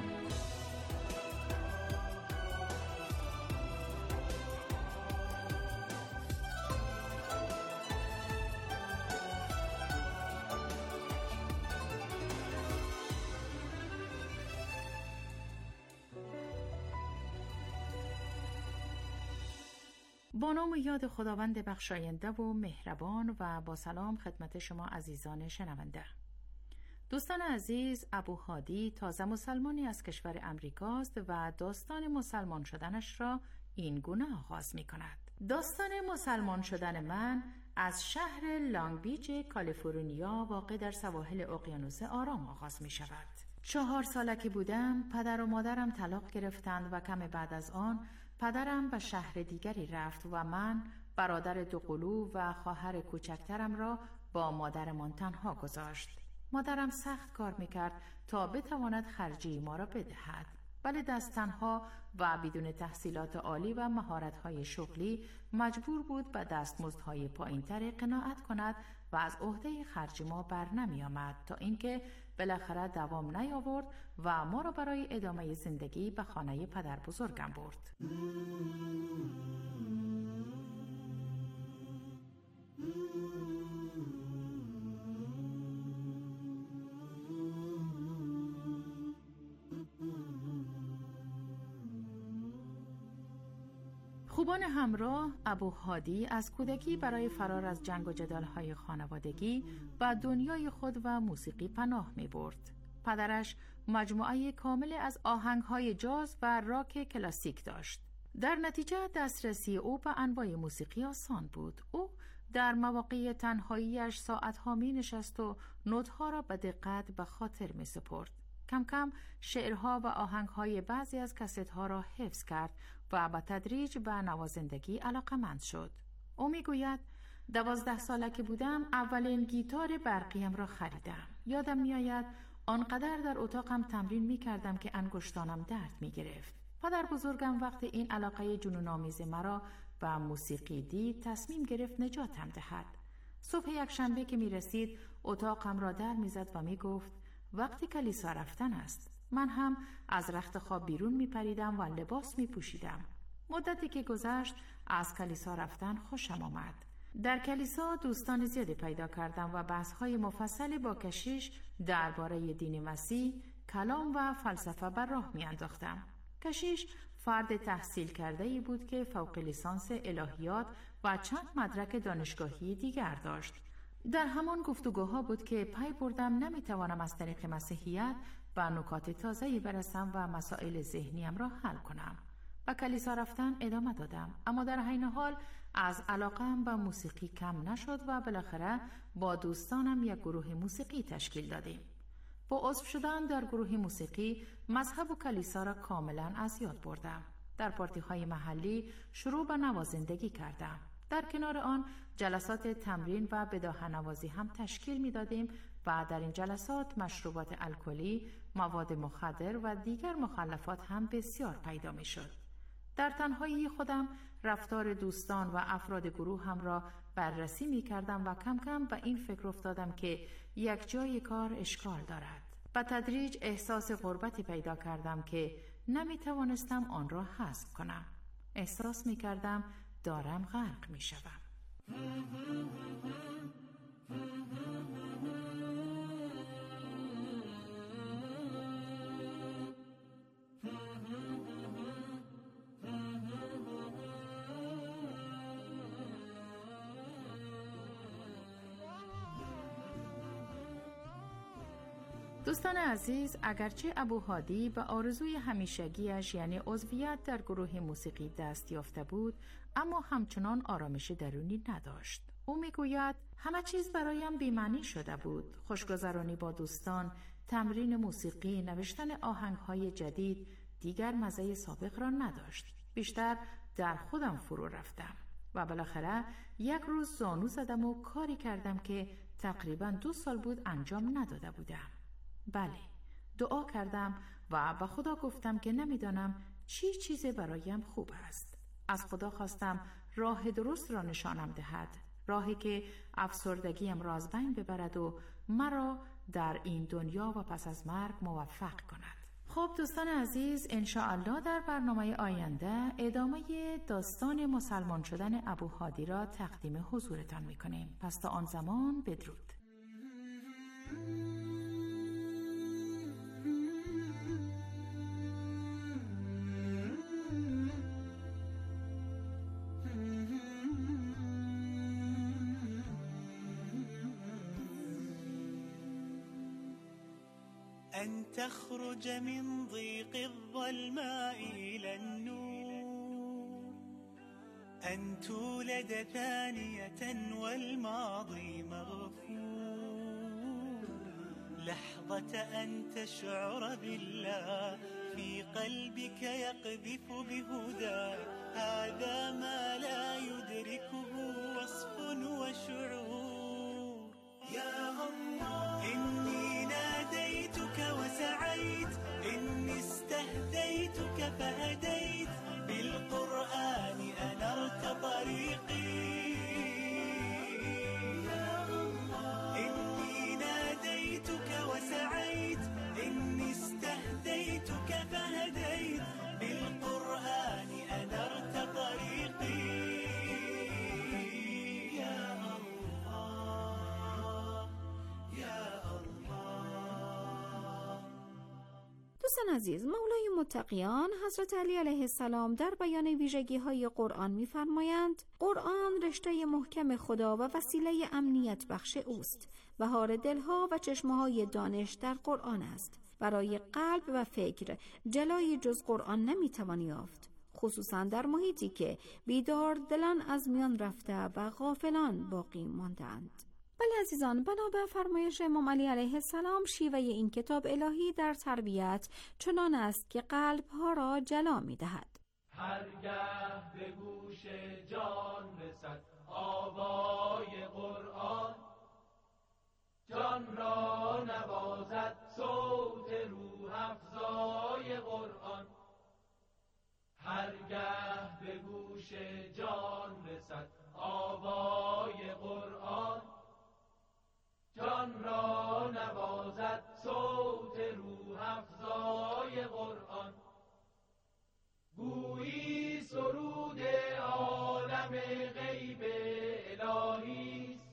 Speaker 7: با نام و یاد خداوند بخشاینده و مهربان و با سلام خدمت شما عزیزان شنونده. دوستان عزیز، ابو هادی تازه مسلمانی از کشور امریکاست و داستان مسلمان شدنش را این گونه آغاز می کند. داستان مسلمان شدن من از شهر لانگ بیچ کالیفرنیا واقع در سواحل اقیانوس آرام آغاز می شود. 4 ساله که بودم پدر و مادرم طلاق گرفتند و کم بعد از آن پدرم به شهر دیگری رفت و من برادر 2 قلو و خواهر کوچکترم را با مادرمان تنها گذاشت. مادرم سخت کار میکرد تا بتواند خرجی ما را بدهد. ولی دست تنها و بدون تحصیلات عالی و مهارت‌های شغلی مجبور بود به دستمزدهای پایین‌تر قناعت کند و از عهده خرج ما بر نمی آمد تا اینکه بالاخره دوام نیاورد و ما را برای ادامه زندگی به خانه پدر بزرگم برد. خوبان همراه ابوهادی از کودکی برای فرار از جنگ و جدال‌های خانوادگی و دنیای خود و موسیقی پناه می‌برد. پدرش مجموعه کامل از آهنگ‌های جاز و راک کلاسیک داشت. در نتیجه دسترسی او به انواع موسیقی آسان بود. او در مواقع تنهاییش ساعت‌ها می‌نشست و نوت‌ها را به دقت به خاطر می‌سپرد. کم کم شعرها و آهنگهای بعضی از کست‌ها را حفظ کرد و به تدریج به نوازندگی علاقه‌مند شد. او میگوید 12 ساله که بودم اولین گیتار برقیم را خریدم. یادم میآید آنقدر در اتاقم تمرین میکردم که انگشتانم درد میگرفت. پدر بزرگم وقتی این علاقه جنون‌آمیز مرا به موسیقی دید تصمیم گرفت نجاتم دهد. صبح یک شنبه که میرسید اتاقم را در میزد و میگفت وقتی کلیسا رفتن است. من هم از رخت خواب بیرون میپریدم و لباس میپوشیدم. مدتی که گذشت از کلیسا رفتن خوشم آمد. در کلیسا دوستان زیادی پیدا کردم و بحث‌های مفصلی با کشیش درباره دین مسیح، کلام و فلسفه بر راه میانداختم. کشیش فرد تحصیل کرده‌ای بود که فوق لیسانس الهیات و چند مدرک دانشگاهی دیگر داشت. در همان گفتگوها بود که پی بردم نمیتوانم از طریق مسیحیت به نکات تازه‌ای برسم و مسائل ذهنیم را حل کنم. به کلیسا رفتن ادامه دادم، اما در عین حال از علاقه‌ام به موسیقی کم نشد و بالاخره با دوستانم یک گروه موسیقی تشکیل دادیم. با عضو شدن در گروه موسیقی مذهب و کلیسا را کاملا از یاد بردم. در پارتی‌های محلی شروع به نوازندگی کردم. در کنار آن جلسات تمرین و بداهه نوازی هم تشکیل می دادیم و در این جلسات مشروبات الکلی، مواد مخدر و دیگر مخلفات هم بسیار پیدا می شد. در تنهایی خودم رفتار دوستان و افراد گروه هم را بررسی می کردم و کم کم به این فکر افتادم که یک جای کار اشکال دارد. به تدریج احساس غربتی پیدا کردم که نمی توانستم آن را حذف کنم. احساس می کردم دارم غرق می شدم. دوستان عزیز، اگرچه ابوهادی به آرزوی همیشگیش یعنی عضویت در گروه موسیقی دست یافته بود، اما همچنان آرامش درونی نداشت. او میگوید همه چیز برایم بی‌معنی شده بود. خوشگذرانی با دوستان، تمرین موسیقی، نوشتن آهنگ‌های جدید دیگر مزه سابق را نداشت. بیشتر در خودم فرو رفتم و بالاخره یک روز زانو زدم و کاری کردم که تقریباً 2 سال بود انجام نداده بودم. بله، دعا کردم و به خدا گفتم که نمیدانم چی چیزی برایم خوب است. از خدا خواستم راه درست را نشانم دهد، راهی که افسردگیم را از بین ببرد و مرا در این دنیا و پس از مرگ موفق کند. خب دوستان عزیز، انشاءالله در برنامه آینده ادامه داستان مسلمان شدن ابوهادی را تقدیم حضورتان میکنیم. پس تا آن زمان بدرود.
Speaker 18: أن تخرج من ضيق الظلماء إلى النور، أن تولد ثانية والماضي مغفور، لحظة أن تشعر بالله في قلبك يقذف بهداه، هذا ما لا يدركه وصف وشعور. يا الله إني ناديتك وسعيت، إني استهديت فهديت بالقرآن أنرت طريقي يا الله إني ناديتك وسعيت إني استهديتك فهديت بالقرآن أنرت طريقي يا الله يا الله.
Speaker 6: دوستان عزیز، مولای متقیان حضرت علی علیه السلام در بیان ویژگی‌های قرآن می‌فرمایند: قرآن رشته محکم خدا و وسیله امنیت بخش اوست. بهار دلها و چشمه‌های دانش در قرآن است. برای قلب و فکر جلای جز قرآن نمی‌توان یافت، خصوصا در محیطی که بیدار دلان از میان رفته و غافلان باقی ماندند. بله عزیزان، بنا به فرمایش امام علی علیه السلام شیوه این کتاب الهی در تربیت چنان است که قلب‌ها را جلا می‌دهد.
Speaker 3: هرگاه به گوش جان رسد آوای قرآن، جان را نوازد صوت روح افزای قرآن. هرگاه به گوش جان رسد آوای قرآن، جان را نوازد صوت روح افزای قرآن. گویی سرود عالم غیب الهیست،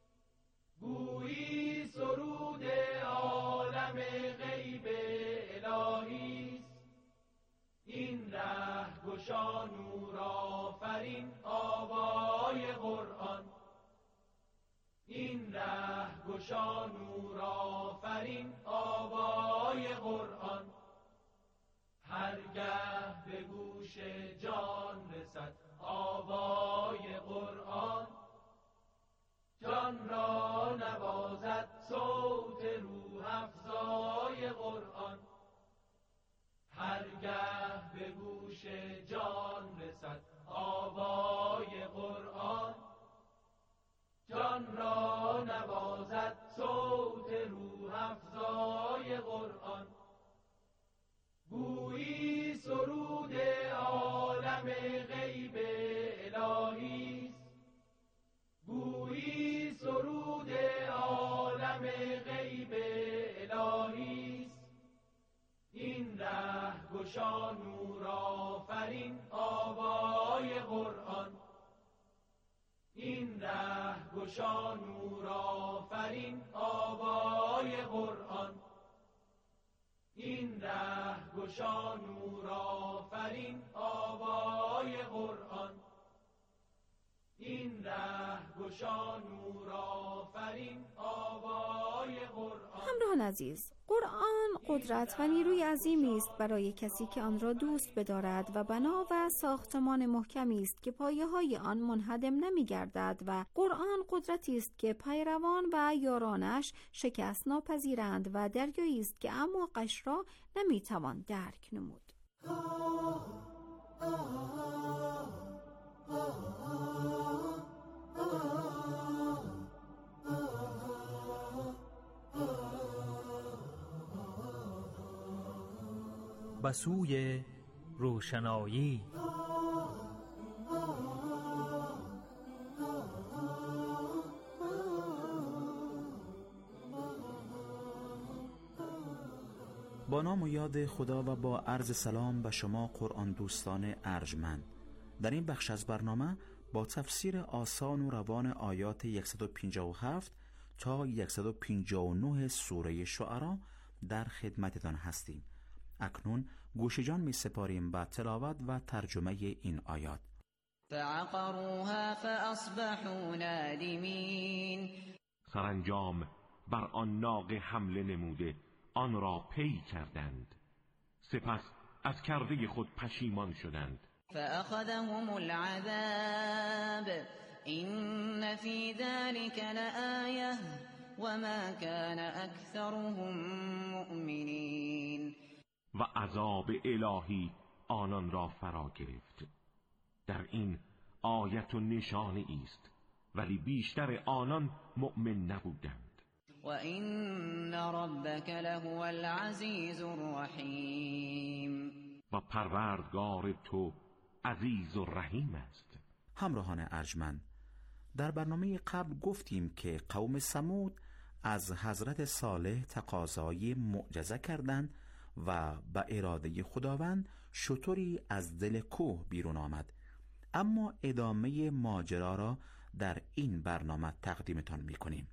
Speaker 3: گویی سرود عالم غیب الهیست. این ره گشا نور آفرین آوای قرآن، این ره گشا نور آفرین آوای قرآن. هرگاه به گوش جان رسد آوای قرآن، جان را نوازد صوت روح افزای قرآن. هرگاه به گوش جان رسد آوای قرآن، جان را نوازد صوت روح افزای قرآن. گویی سرود عالم غیب الهیست، گویی سرود عالم غیب الهیست. این ره گشا نور آفرین آوای قرآن، این ره گشا نور آفرین آوای قرآن. این ره گشا نور آفرین آوای قرآن، این ره گشا نور آفرین آوای قرآن.
Speaker 6: همراهان عزیز، قرآن قدرت و نیروی عظیمی است برای کسی که آن را دوست بدارد و بنا و ساختمان محکمی است که پایه‌های آن منهدم نمی‌گردد و قرآن قدرتی است که پیروان و یارانش شکست ناپذیرند و دریایی است که اعماقش را نمی‌توان درک نمود.
Speaker 19: به سوی روشنایی.
Speaker 4: با نام و یاد خدا و با عرض سلام به شما قرآن دوستان ارجمند. در این بخش از برنامه با تفسیر آسان و روان آیات 157 تا 159 سوره شعرا در خدمتتان هستیم. اکنون گوش جان می سپاریم به تلاوت و ترجمه این آیات.
Speaker 20: فعقروها فاصبحوا نادمین.
Speaker 9: سرانجام بر آن ناقه حمله نموده آن را پی کردند، سپس از کرده خود پشیمان شدند.
Speaker 20: فأخذهم العذاب إن في ذلك لآية وما كان أكثرهم مؤمنين.
Speaker 9: و عذاب الهی آنان را فرا گرفت. در این آیت و نشانه است، ولی بیشتر آنان مؤمن نبودند.
Speaker 20: وإن ربك لهو العزيز الرحيم.
Speaker 9: و و پروردگار تو عزیز و رحیم است.
Speaker 4: همراهان ارجمند، در برنامه قبل گفتیم که قوم ثمود از حضرت صالح تقاضای معجزه کردند و به اراده خداوند شتری از دل کوه بیرون آمد. اما ادامه ماجرا را در این برنامه تقدیمتان می‌کنیم.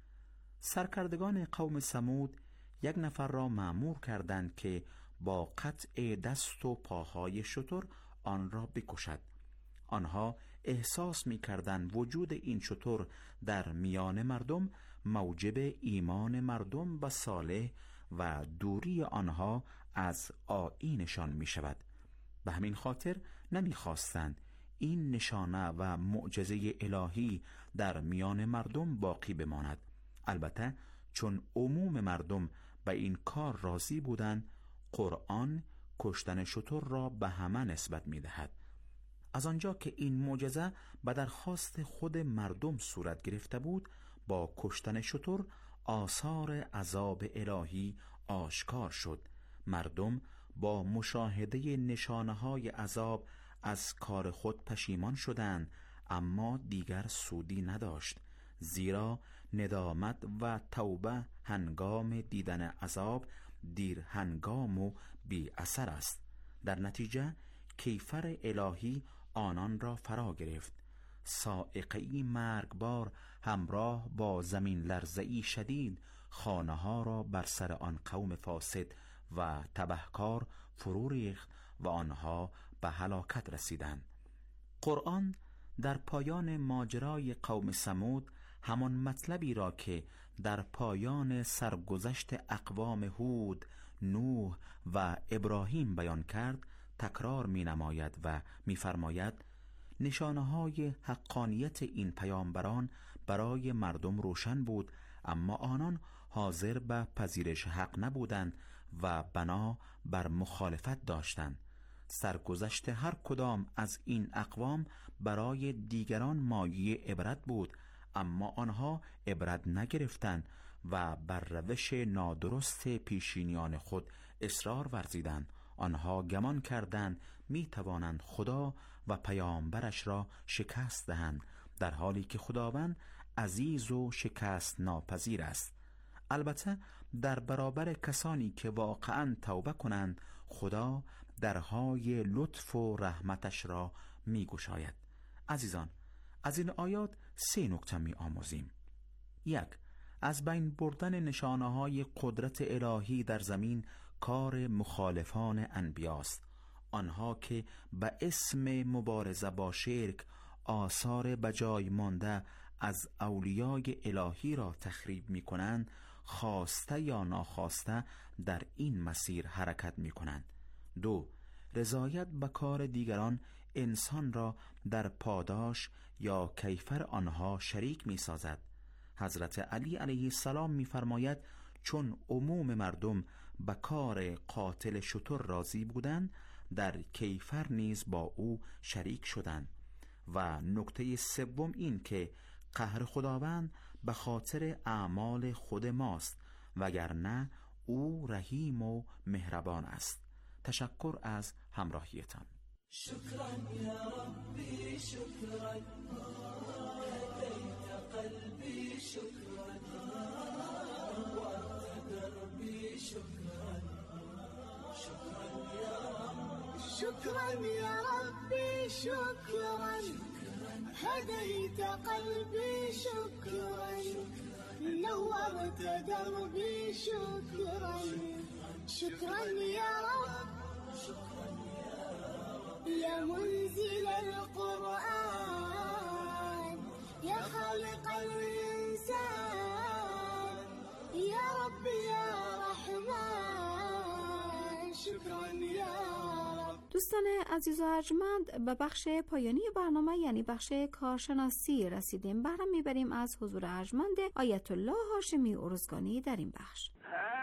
Speaker 4: سرکردگان قوم ثمود یک نفر را مأمور کردند که با قطع دست و پاهای شتر آن را بکشد. آنها احساس می‌کردند وجود این شتر در میان مردم موجب ایمان مردم به صالح و دوری آنها از آیینشان می‌شود. به همین خاطر نمی‌خواستند این نشانه و معجزه الهی در میان مردم باقی بماند. البته چون عموم مردم به این کار راضی بودند، قرآن کشتن شتر را به همه نسبت می‌دهد. از آنجا که این معجزه به درخواست خود مردم صورت گرفته بود، با کشتن شتر آثار عذاب الهی آشکار شد. مردم با مشاهده نشانه‌های عذاب از کار خود پشیمان شدند، اما دیگر سودی نداشت، زیرا ندامت و توبه هنگام دیدن عذاب دیر هنگام و بی اثر است. در نتیجه کیفر الهی آنان را فرا گرفت. صاعقه‌ای مرگبار همراه با زمین لرزه‌ای شدید خانه ها را بر سر آن قوم فاسد و تبهکار فرو ریخت و آنها به هلاکت رسیدند. قرآن در پایان ماجرای قوم ثمود همان مطلبی را که در پایان سرگذشت اقوام هود، نوح و ابراهیم بیان کرد تکرار می نماید و می فرماید نشانه‌های حقانیت این پیامبران برای مردم روشن بود، اما آنان حاضر به پذیرش حق نبودند و بنا بر مخالفت داشتند. سرگذشت هر کدام از این اقوام برای دیگران مایه عبرت بود، اما آنها عبرت نگرفتند و بر روش نادرست پیشینیان خود اصرار ورزیدند. آنها گمان کردند می توانند خدا و پیامبرش را شکست دهند، در حالی که خداوند عزیز و شکست ناپذیر است. البته در برابر کسانی که واقعا توبه کنند، خدا درهای لطف و رحمتش را می گشاید. عزیزان، از این آیات 3 نکته می آموزیم. 1. از بین بردن نشانه‌های قدرت الهی در زمین کار مخالفان انبیاست. آنها که به اسم مبارزه با شرک آثار بجای مانده از اولیای الهی را تخریب می کنند، خواسته یا ناخواسته در این مسیر حرکت می کنند. 2. رضایت به کار دیگران انسان را در پاداش یا کیفر آنها شریک می سازد. حضرت علی علیه السلام می فرماید چون عموم مردم به کار قاتل شتر راضی بودند، در کیفر نیز با او شریک شدند. و نکته 3 این که قهر خداوند به خاطر اعمال خود ماست، وگرنه او رحیم و مهربان است. تشکر از همراهیتان.
Speaker 16: شكرا يا ربي شكرا هديت قلبي شكرا نورت دربي شكرا شكرا يا رب
Speaker 11: شكرا يا ربي شكرا هديت قلبي شكرا نورت دربي شكرا شكرا يا رب يا منزل القرآن يا خالق الإنسان يا رب يا رحمن شكرا يا رب.
Speaker 6: دوستان عزیز و ارجمند، به بخش پایانی برنامه یعنی بخش کارشناسی رسیدیم. بهره میبریم از حضور ارجمند آیت الله هاشمی ارزگانی در این بخش.